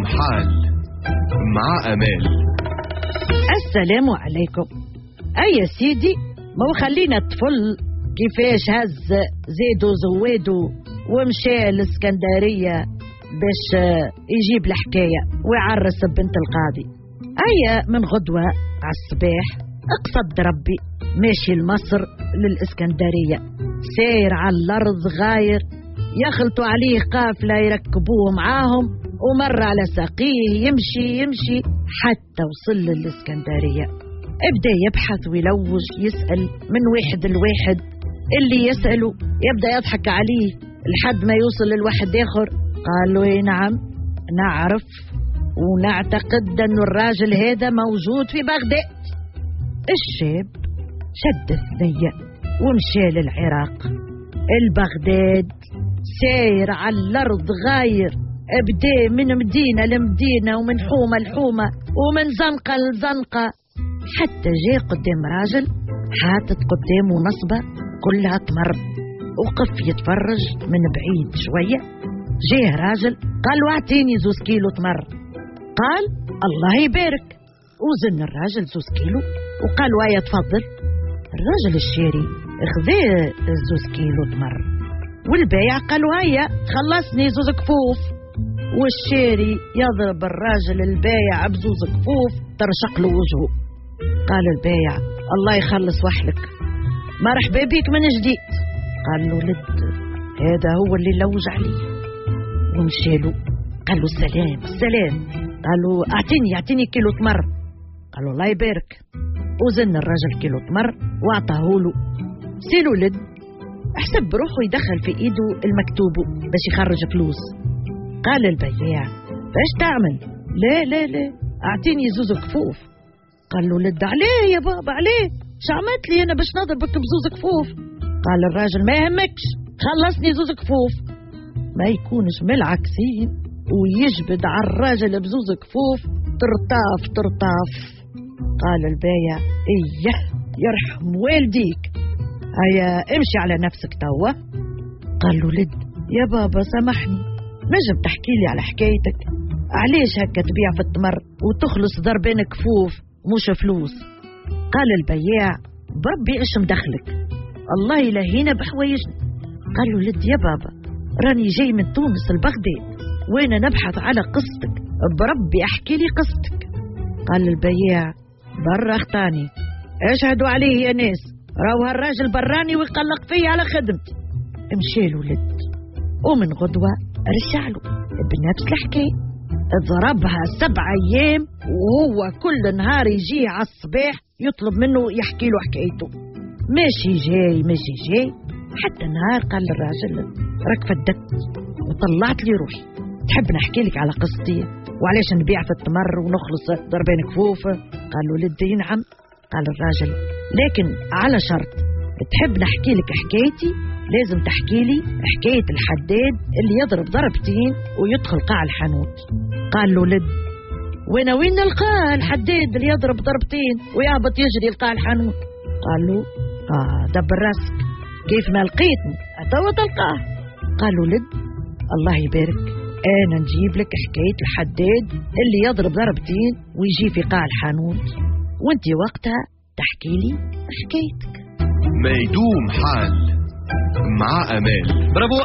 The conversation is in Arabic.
حال مع أمال. السلام عليكم. يا سيدي، ما خلينا الطفل كيفاش هز زيدو زويدو ومشى الاسكندرية باش يجيب الحكاية ويعرس بنت القاضي. من غدوة على الصباح اقصد ربي ماشي لمصر للاسكندرية، ساير على الأرض غاير، يخلطوا عليه قافلة يركبوه معاهم، ومر على ساقيه يمشي حتى وصل للإسكندرية. ابدأ يبحث ويلوج يسأل من واحد لواحد، اللي يسأله يبدأ يضحك عليه لحد ما يوصل للواحد آخر. قالوا نعم نعرف ونعتقد أن الراجل هذا موجود في بغداد. الشاب شد الثنية ومشى للعراق. البغداد ساير على الأرض غاير، ابدأ من مدينة لمدينة ومن حومة لحومة ومن زنقة لزنقة، حتى جاء قدام راجل حاطط قدامه نصبة كلها تمر، وقف يتفرج من بعيد شوية. جاء راجل قال له اعطيني 2 كيلو تمر. قال الله يبارك، وزن الراجل 2 كيلو وقال ويا تفضل. الراجل الشاري خذا 2 كيلو تمر، والبايع قالوا هيا خلصني 2 كفوف. والشاري يضرب الراجل البايع ب2 كفوف ترشق له وجهه. قال البايع الله يخلص وحلك، مرحبا بيك من جديد. قال له لد هذا هو اللي لوج عليه. ومشي له قال له السلام. قال له اعطيني كيلو تمر. قال له الله يبارك، وزن الراجل كيلو تمر واعطاه له. سيلو لد احسب بروحه يدخل في ايده المكتوب باش يخرج فلوس. قال البياع ايش تعمل؟ لا اعطيني 2 كفوف. قال له لد عليه يا بابا عليه، شعمت لي انا باش نضربك ب2 كفوف. قال الراجل ما يهمكش خلصني 2 كفوف. ما يكونش من العكسين ويجبد على الراجل ب2 كفوف ترطاف. قال البايع ايه يرحم والديك، هيا امشي على نفسك توا. قال له لد يا بابا سامحني، نجم تحكي لي على حكايتك، علاش هكا تبيع في التمر وتخلص ضربين كفوف مش فلوس؟ قال البياع بربي ايش مدخلك، الله يلهينا بحوايجنا. قال له لد يا بابا راني جاي من تونس لبغداد وانا نبحث على قصتك، بربي احكي لي قصتك. قال البياع برا اختاني، اشهدوا عليه يا ناس، راهو هالراجل براني ويقلق فيا على خدمتي. مشي له ولد، ومن غدوة رجع له بنفس الحكاية، ضربها 7 أيام وهو كل نهار يجي على الصباح يطلب منه يحكي له حكايته. ماشي جاي حتى نهار قال للراجل راك فدت وطلعت لي روحي، تحب نحكي لك على قصتي وعلاش نبيع في التمر ونخلص ضربين كفوف؟ قال له لدي نعم. قال الراجل لكن على شرط، تحب نحكي لك حكايتي لازم تحكي لي حكاية الحداد اللي يضرب ضربتين ويدخل قاع الحانوت. قال له لد وين نلقاه الحداد اللي يضرب ضربتين ويهبط يجري لقاع الحانوت؟ قال له دبر راسك، كيف ما لقيتني توا تلقاه. قال له لد الله يبارك، انا نجيب لك حكاية الحداد اللي يضرب ضربتين ويجي في قاع الحانوت، وانتي وقتها تحكي لي حكايتك. ما يدوم حال مع أمال. برافو